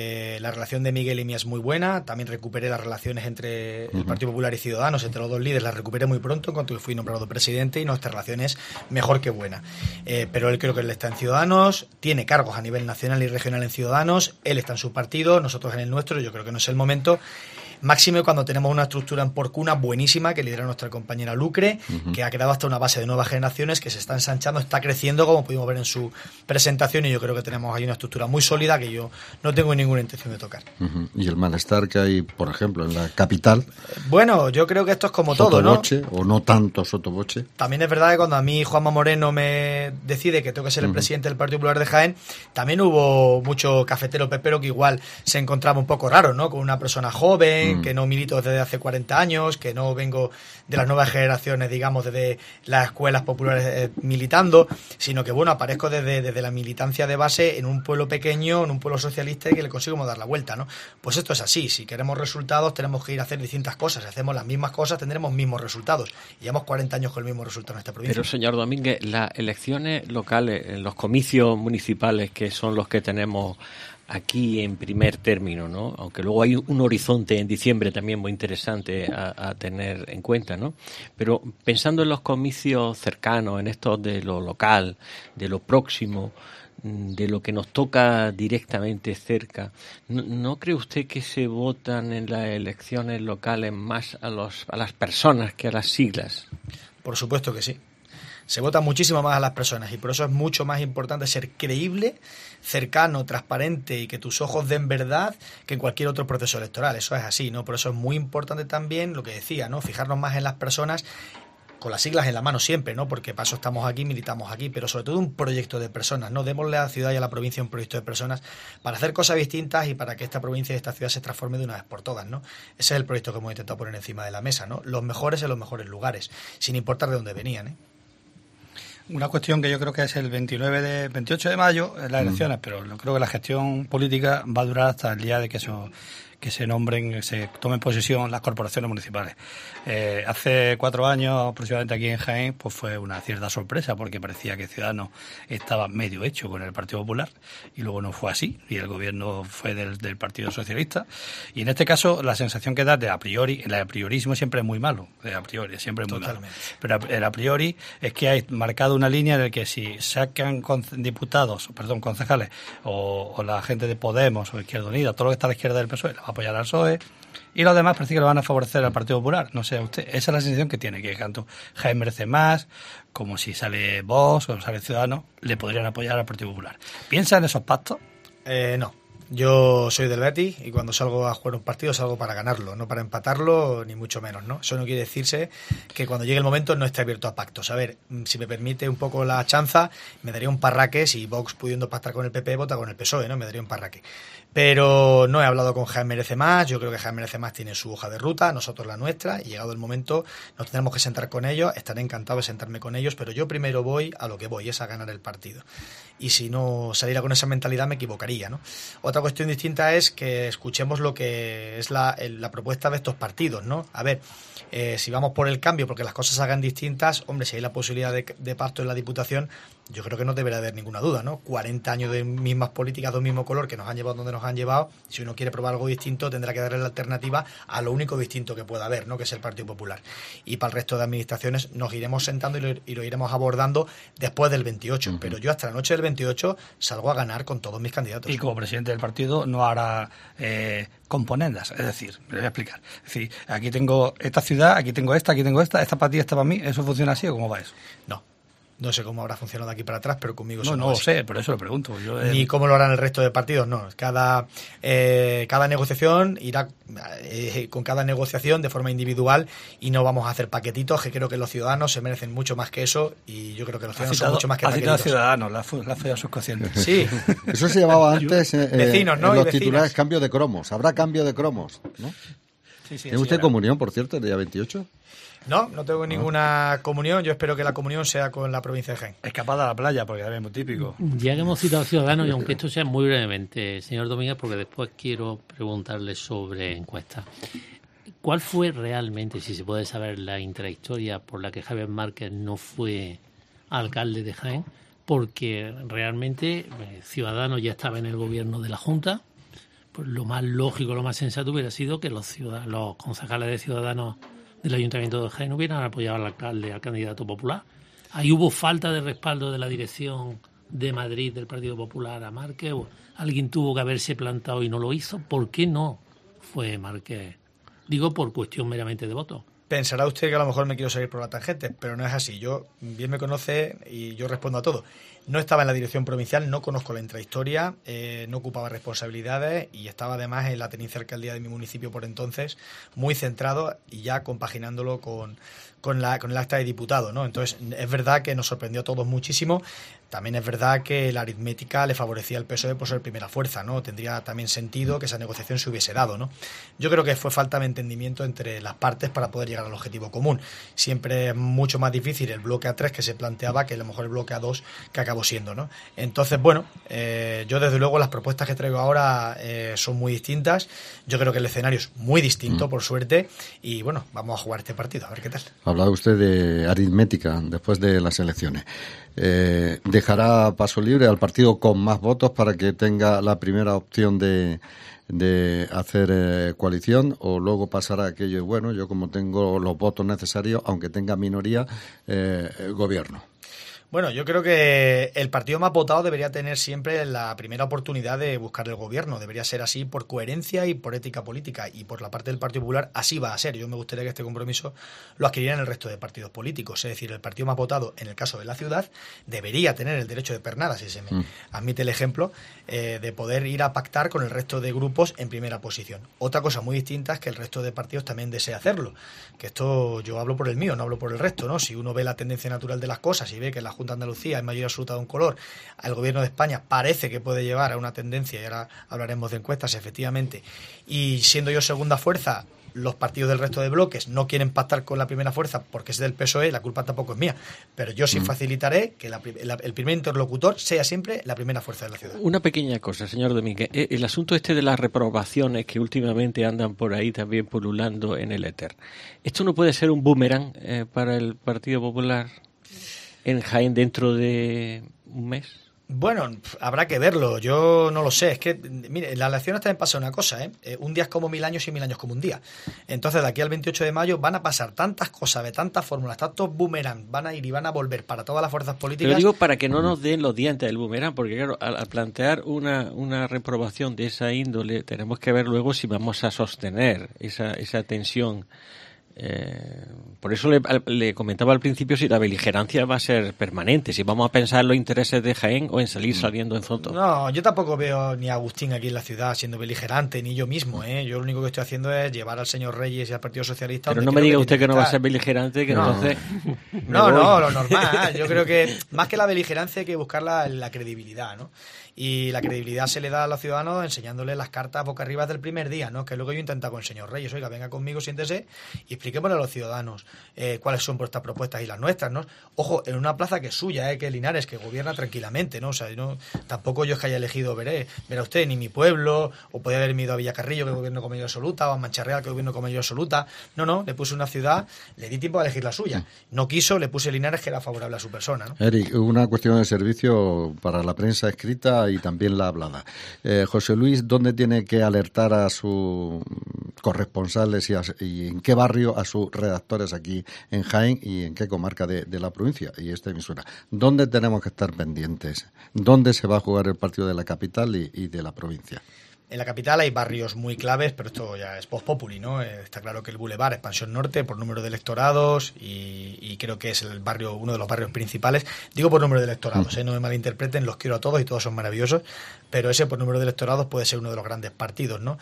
Speaker 8: La relación de Miguel y mía es muy buena. También recuperé las relaciones entre el Partido Popular y Ciudadanos, entre los dos líderes, las recuperé muy pronto en cuanto fui nombrado presidente y nuestra relación es mejor que buena. Pero él creo que él está en Ciudadanos, tiene cargos a nivel nacional y regional en Ciudadanos, él está en su partido, nosotros en el nuestro. Yo creo que no es el momento. Máxime cuando tenemos una estructura en Porcuna buenísima que lidera nuestra compañera Lucre, que ha creado hasta una base de nuevas generaciones que se está ensanchando, está creciendo, como pudimos ver en su presentación, y yo creo que tenemos ahí una estructura muy sólida que yo no tengo ninguna intención de tocar.
Speaker 3: ¿Y el malestar que hay, por ejemplo, en la capital?
Speaker 8: Bueno, yo creo que esto es como todo, ¿no?
Speaker 3: Sotoboche, o no tanto sotoboche.
Speaker 8: También es verdad que cuando a mí Juanma Moreno me decide que tengo que ser el presidente del Partido Popular de Jaén, también hubo mucho cafetero pepero que igual se encontraba un poco raro, ¿no? Con una persona joven, que no milito desde hace 40 años, que no vengo de las nuevas generaciones, digamos, desde las escuelas populares militando, sino que, bueno, aparezco desde la militancia de base en un pueblo pequeño, en un pueblo socialista y que le conseguimos dar la vuelta, ¿no? Pues esto es así. Si queremos resultados, tenemos que ir a hacer distintas cosas. Si hacemos las mismas cosas, tendremos mismos resultados. Y llevamos 40 años con el mismo resultado en esta provincia.
Speaker 5: Pero, señor Domínguez, las elecciones locales, los comicios municipales, que son los que tenemos aquí en primer término, ¿no? Aunque luego hay un horizonte en diciembre también muy interesante a tener en cuenta, ¿no? Pero pensando en los comicios cercanos, en estos de lo local, de lo próximo, de lo que nos toca directamente cerca, ¿no cree usted que se votan en las elecciones locales más a las personas que a las siglas?
Speaker 8: Por supuesto que sí. Se vota muchísimo más a las personas y por eso es mucho más importante ser creíble, cercano, transparente y que tus ojos den verdad que en cualquier otro proceso electoral. Eso es así, ¿no? Por eso es muy importante también lo que decía, ¿no? Fijarnos más en las personas, con las siglas en la mano siempre, ¿no? Porque para eso estamos aquí, militamos aquí, pero sobre todo un proyecto de personas, ¿no? Démosle a la ciudad y a la provincia un proyecto de personas para hacer cosas distintas y para que esta provincia y esta ciudad se transforme de una vez por todas, ¿no? Ese es el proyecto que hemos intentado poner encima de la mesa, ¿no? Los mejores en los mejores lugares, sin importar de dónde venían, ¿eh?
Speaker 1: Una cuestión que yo creo que es el 28 de mayo, las elecciones, pero yo creo que la gestión política va a durar hasta el día de que que se nombren, que se tomen posesión las corporaciones municipales. Hace 4 años aproximadamente aquí en Jaén pues fue una cierta sorpresa porque parecía que Ciudadanos estaba medio hecho con el Partido Popular y luego no fue así y el gobierno fue del Partido Socialista y en este caso la sensación que da de a priori, el apriorismo siempre es muy malo, Totalmente. Pero el a priori es que hay marcado una línea en la que si sacan concejales o la gente de Podemos o Izquierda Unida, todo lo que está a la izquierda del PSOE, le va a apoyar al PSOE y los demás parece que lo van a favorecer al Partido Popular. No sé, usted, esa es la sensación que tiene, que tanto Jaén merece más, como si sale Vox o sale Ciudadanos, le podrían apoyar al Partido Popular. ¿Piensa en esos pactos?
Speaker 8: No. Yo soy del Betis y cuando salgo a jugar un partido salgo para ganarlo, no para empatarlo, ni mucho menos, ¿no? Eso no quiere decirse que cuando llegue el momento no esté abierto a pactos. A ver, si me permite un poco la chanza, me daría un parraque si Vox, pudiendo pactar con el PP, vota con el PSOE, ¿no? Me daría un parraque. Pero no he hablado con Jaén Merece Más, yo creo que Jaén Merece Más tiene su hoja de ruta, nosotros la nuestra, y llegado el momento nos tendremos que sentar con ellos, estaré encantado de sentarme con ellos, pero yo primero voy a lo que voy, es a ganar el partido. Y si no saliera con esa mentalidad me equivocaría, ¿no? Otra cuestión distinta es que escuchemos lo que es la propuesta de estos partidos, ¿no? A ver, si vamos por el cambio porque las cosas se hagan distintas, hombre, si hay la posibilidad de pacto en la Diputación, yo creo que no debería haber ninguna duda, ¿no? 40 años de mismas políticas de un mismo color que nos han llevado donde nos han llevado, si uno quiere probar algo distinto tendrá que darle la alternativa a lo único distinto que pueda haber, ¿no? Que es el Partido Popular. Y para el resto de administraciones nos iremos sentando y lo iremos abordando después del 28, pero yo hasta la noche del 28 salgo a ganar con todos mis candidatos.
Speaker 1: Y como presidente del partido no hará componendas, es decir, me voy a explicar. Es decir, aquí tengo esta ciudad, aquí tengo esta para ti, esta para mí, ¿eso funciona así o cómo va eso?
Speaker 8: No sé cómo habrá funcionado de aquí para atrás, pero conmigo
Speaker 1: no lo sé, por eso lo pregunto.
Speaker 8: Ni cómo lo harán el resto de partidos, no. Cada negociación irá con cada negociación de forma individual y no vamos a hacer paquetitos, que creo que los ciudadanos se merecen mucho más que eso y yo creo que los ciudadanos son mucho más que paquetitos.
Speaker 1: Los ciudadanos, la fea sus cocientes.
Speaker 8: Sí.
Speaker 3: Eso se llamaba antes
Speaker 8: vecinos, ¿no?
Speaker 3: En los titulares cambio de cromos. Habrá cambio de cromos, ¿no?
Speaker 1: Sí,
Speaker 3: ¿Tiene usted comunión, por cierto, el día 28?
Speaker 8: No tengo ninguna comunión. Yo espero que la comunión sea con la provincia de Jaén.
Speaker 1: Escapada a la playa, porque también es muy típico.
Speaker 7: Ya que hemos citado Ciudadanos, y aunque esto sea muy brevemente, señor Domínguez, porque después quiero preguntarle sobre encuestas. ¿Cuál fue realmente, si se puede saber, la intrahistoria por la que Javier Márquez no fue alcalde de Jaén? Porque realmente Ciudadanos ya estaba en el gobierno de la Junta. Pues lo más lógico, lo más sensato hubiera sido que los concejales de Ciudadanos del Ayuntamiento de Jaén hubieran apoyado al alcalde, al candidato popular. Ahí hubo falta de respaldo de la dirección de Madrid del Partido Popular a Márquez, o alguien tuvo que haberse plantado y no lo hizo. ¿Por qué no fue Márquez? Digo, por cuestión meramente de voto.
Speaker 8: Pensará usted que a lo mejor me quiero salir por la tangente, pero no es así. Yo bien me conoce y yo respondo a todo. No estaba en la dirección provincial, no conozco la intrahistoria, no ocupaba responsabilidades y estaba además en la tenencia de alcaldía de mi municipio por entonces, muy centrado y ya compaginándolo con el acta de diputado, ¿no? Entonces, es verdad que nos sorprendió a todos muchísimo. También es verdad que la aritmética le favorecía al PSOE por ser primera fuerza, ¿no? Tendría también sentido que esa negociación se hubiese dado, ¿no? Yo creo que fue falta de entendimiento entre las partes para poder llegar al objetivo común. Siempre es mucho más difícil el bloque A3 que se planteaba que a lo mejor el bloque A2 que acabó siendo, ¿no? Entonces, bueno, yo desde luego las propuestas que traigo ahora son muy distintas. Yo creo que el escenario es muy distinto, por suerte, y bueno, vamos a jugar este partido, a ver qué tal.
Speaker 3: Hablaba usted de aritmética después de las elecciones. ¿Dejará paso libre al partido con más votos para que tenga la primera opción de hacer coalición, o luego pasará aquello, bueno, yo como tengo los votos necesarios, aunque tenga minoría, gobierno?
Speaker 8: Bueno, yo creo que el partido más votado debería tener siempre la primera oportunidad de buscar el gobierno. Debería ser así por coherencia y por ética política. Y por la parte del Partido Popular así va a ser. Yo me gustaría que este compromiso lo adquirieran el resto de partidos políticos. Es decir, el partido más votado, en el caso de la ciudad, debería tener el derecho de pernada, si se me admite el ejemplo, de poder ir a pactar con el resto de grupos en primera posición. Otra cosa muy distinta es que el resto de partidos también desea hacerlo. Que esto yo hablo por el mío, no hablo por el resto, ¿no? Si uno ve la tendencia natural de las cosas y ve que la Junta de Andalucía es mayoría absoluta de un color, al gobierno de España parece que puede llevar a una tendencia, y ahora hablaremos de encuestas, efectivamente, y siendo yo segunda fuerza, los partidos del resto de bloques no quieren pactar con la primera fuerza porque es del PSOE, la culpa tampoco es mía, pero yo sí facilitaré que el primer interlocutor sea siempre la primera fuerza de la ciudad.
Speaker 5: Una pequeña cosa, señor Domínguez, el asunto de las reprobaciones que últimamente andan por ahí también pululando en el éter, ¿esto no puede ser un boomerang para el Partido Popular en Jaén dentro de un mes?
Speaker 8: Bueno, habrá que verlo, yo no lo sé, es que, mire, en las elecciones también pasa una cosa, un día es como 1000 años y 1000 años como un día. Entonces, de aquí al 28 de mayo van a pasar tantas cosas, de tantas fórmulas, tantos boomerang, van a ir y van a volver para todas las fuerzas políticas.
Speaker 5: Pero digo para que no nos den los dientes del boomerang, porque claro, al plantear una reprobación de esa índole, tenemos que ver luego si vamos a sostener esa tensión. Por eso le comentaba al principio si la beligerancia va a ser permanente, si vamos a pensar en los intereses de Jaén o en saliendo en Zoto.
Speaker 8: No, yo tampoco veo ni a Agustín aquí en la ciudad siendo beligerante, ni yo mismo. Yo lo único que estoy haciendo es llevar al señor Reyes y al Partido Socialista.
Speaker 5: Pero no me diga usted que no va a ser beligerante, que
Speaker 8: no.
Speaker 5: Entonces...
Speaker 8: No, lo normal. Yo creo que más que la beligerancia hay que buscar la credibilidad, ¿no? Y la credibilidad se le da a los ciudadanos enseñándoles las cartas boca arriba del primer día, ¿no? Que es lo que yo he intentado con el señor Reyes. Oiga, venga conmigo, siéntese y expliquémosle a los ciudadanos cuáles son vuestras propuestas y las nuestras, ¿no? Ojo, en una plaza que es suya, que es Linares, que gobierna tranquilamente, ¿no? O sea, tampoco yo es que haya elegido, verá usted, ni mi pueblo, o podía haber ido a Villacarrillo, que gobierno con mayoría absoluta, o a Mancharreal, que gobierno con mayoría absoluta. No, le puse una ciudad, le di tiempo a elegir la suya. No quiso, le puse Linares, que era favorable a su persona, ¿no?
Speaker 3: Eric, una cuestión de servicio para la prensa escrita y también la hablada. José Luis, ¿dónde tiene que alertar a sus corresponsales y en qué barrio a sus redactores aquí en Jaén y en qué comarca de la provincia y esta emisora? ¿Dónde tenemos que estar pendientes? ¿Dónde se va a jugar el partido de la capital y de la provincia?
Speaker 8: En la capital hay barrios muy claves, pero esto ya es post populi, ¿no? Está claro que el Boulevard, Expansión Norte, por número de electorados, y creo que es el barrio, uno de los barrios principales. Digo por número de electorados, no me malinterpreten, los quiero a todos y todos son maravillosos, pero ese por número de electorados puede ser uno de los grandes partidos, ¿no?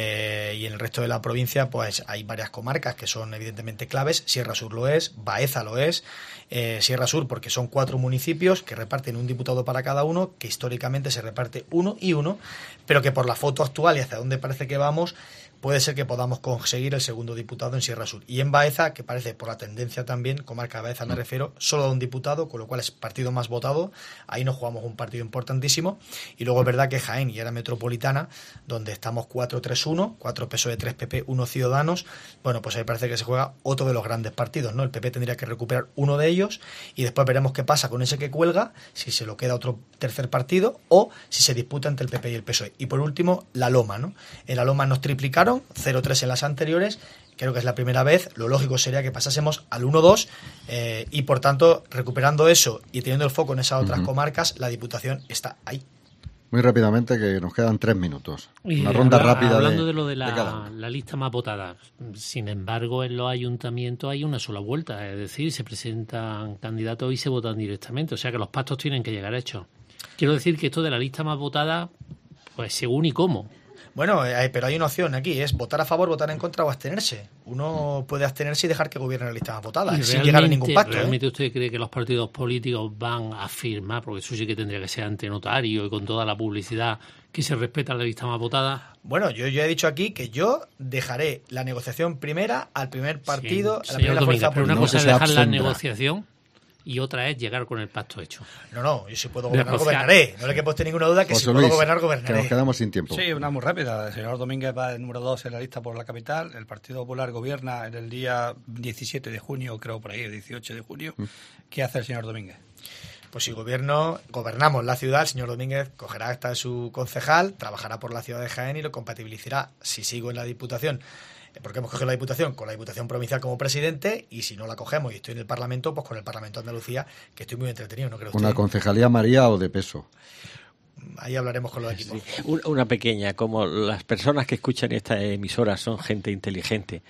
Speaker 8: Y en el resto de la provincia, pues hay varias comarcas que son evidentemente claves. Sierra Sur lo es, Baeza lo es, Sierra Sur porque son 4 municipios que reparten un diputado para cada uno, que históricamente se reparte 1 y 1, pero que por la foto actual y hacia dónde parece que vamos, puede ser que podamos conseguir el segundo diputado en Sierra Sur. Y en Baeza, que parece por la tendencia también, comarca de Baeza me refiero, solo da un diputado, con lo cual es partido más votado. Ahí nos jugamos un partido importantísimo. Y luego es verdad que Jaén y área metropolitana, donde estamos 4-3-1, 4 PSOE, 3 PP, 1 Ciudadanos, bueno, pues ahí parece que se juega otro de los grandes partidos, ¿no? El PP tendría que recuperar uno de ellos y después veremos qué pasa con ese que cuelga, si se lo queda otro tercer partido o si se disputa entre el PP y el PSOE. Y por último, la Loma, ¿no? En la Loma nos triplicaron 0-3 en las anteriores, creo que es la primera vez, lo lógico sería que pasásemos al 1-2 y por tanto recuperando eso y teniendo el foco en esas otras comarcas, la Diputación está ahí.
Speaker 3: Muy rápidamente, que nos quedan 3 minutos.
Speaker 7: Y
Speaker 3: una ronda rápida
Speaker 7: hablando de lo de la lista más votada, sin embargo en los ayuntamientos hay una sola vuelta, es decir, se presentan candidatos y se votan directamente, o sea que los pactos tienen que llegar hechos. Quiero decir que esto de la lista más votada, pues según y cómo.
Speaker 8: Bueno, pero hay una opción aquí, es votar a favor, votar en contra o abstenerse. Uno puede abstenerse y dejar que gobierne la lista más votada, sin llegar a ningún pacto.
Speaker 7: ¿Realmente usted cree que los partidos políticos van a firmar, porque eso sí que tendría que ser ante notario y con toda la publicidad, que se respeta la lista más votada?
Speaker 8: Bueno, yo ya he dicho aquí que yo dejaré la negociación primera al primer partido,
Speaker 7: sí,
Speaker 8: a la primera fuerza política.
Speaker 7: Pero una cosa es dejar la negociación y otra es llegar con el pacto hecho.
Speaker 8: No, yo si puedo gobernar, gobernaré. No le quepo usted ninguna duda que
Speaker 3: José
Speaker 8: si puedo gobernar, gobernaré.
Speaker 3: Que nos quedamos sin tiempo.
Speaker 6: Sí, una muy rápida. El señor Domínguez va el número 2 en la lista por la capital. El Partido Popular gobierna en el día 17 de junio, creo por ahí, 18 de junio. ¿Qué hace el señor Domínguez?
Speaker 8: Pues si gobernamos la ciudad, el señor Domínguez cogerá hasta su concejal, trabajará por la ciudad de Jaén y lo compatibilizará. Si sigo en la Diputación, porque hemos cogido la Diputación, con la Diputación Provincial como presidente, y si no la cogemos y estoy en el Parlamento, pues con el Parlamento de Andalucía, que estoy muy entretenido, ¿no creo usted?
Speaker 3: ¿Una concejalía María o de peso?
Speaker 8: Ahí hablaremos con los equipos.
Speaker 5: Sí. Una pequeña, como las personas que escuchan esta emisora son gente inteligente.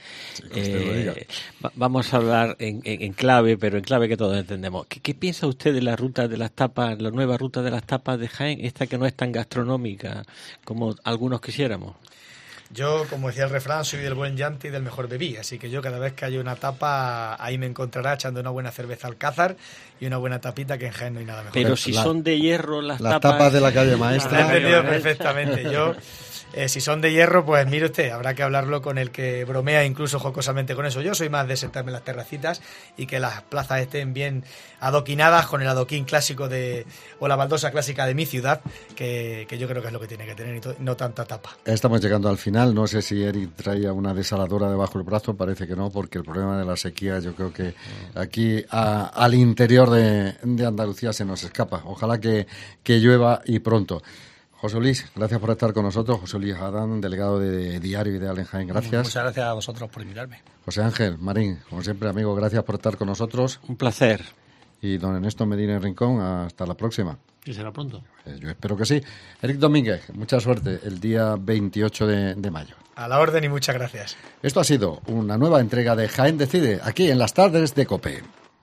Speaker 5: Vamos a hablar en clave, pero en clave que todos entendemos. ¿Qué piensa usted de la ruta de las tapas, la nueva ruta de las tapas de Jaén, esta que no es tan gastronómica como algunos quisiéramos?
Speaker 8: Yo, como decía el refrán, soy del buen llante y del mejor bebí, así que yo cada vez que haya una tapa, ahí me encontrará echando una buena cerveza Alcázar y una buena tapita, que en Jaén no hay nada mejor.
Speaker 5: Pero si son de hierro las
Speaker 3: tapas de la calle Maestra.
Speaker 8: Lo he entendido perfectamente. Yo, si son de hierro, pues mire usted, habrá que hablarlo con el que bromea incluso jocosamente con eso. Yo soy más de sentarme en las terracitas y que las plazas estén bien adoquinadas con el adoquín clásico o la baldosa clásica de mi ciudad, que yo creo que es lo que tiene que tener, y no tanta tapa.
Speaker 3: Estamos llegando al final. No sé si Eric traía una desaladora debajo del brazo, parece que no, porque el problema de la sequía yo creo que aquí al interior de Andalucía se nos escapa. Ojalá que llueva y pronto. José Luis, gracias por estar con nosotros. José Luis Adán, delegado de Diario Ideal en Jaén, gracias.
Speaker 1: Muchas gracias a vosotros por invitarme.
Speaker 3: José Ángel Marín, como siempre, amigo, gracias por estar con nosotros.
Speaker 5: Un placer.
Speaker 3: Y don Ernesto Medina Rincón, hasta la próxima.
Speaker 7: Que será pronto.
Speaker 3: Yo espero que sí. Eric Domínguez, mucha suerte el día 28 de mayo.
Speaker 8: A la orden y muchas gracias.
Speaker 3: Esto ha sido una nueva entrega de Jaén Decide, aquí en las tardes de COPE.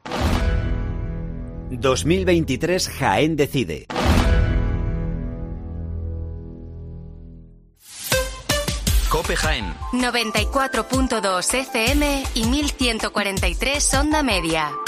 Speaker 4: 2023 Jaén Decide.
Speaker 9: COPE Jaén
Speaker 2: 94.2 FM y 1143 onda media.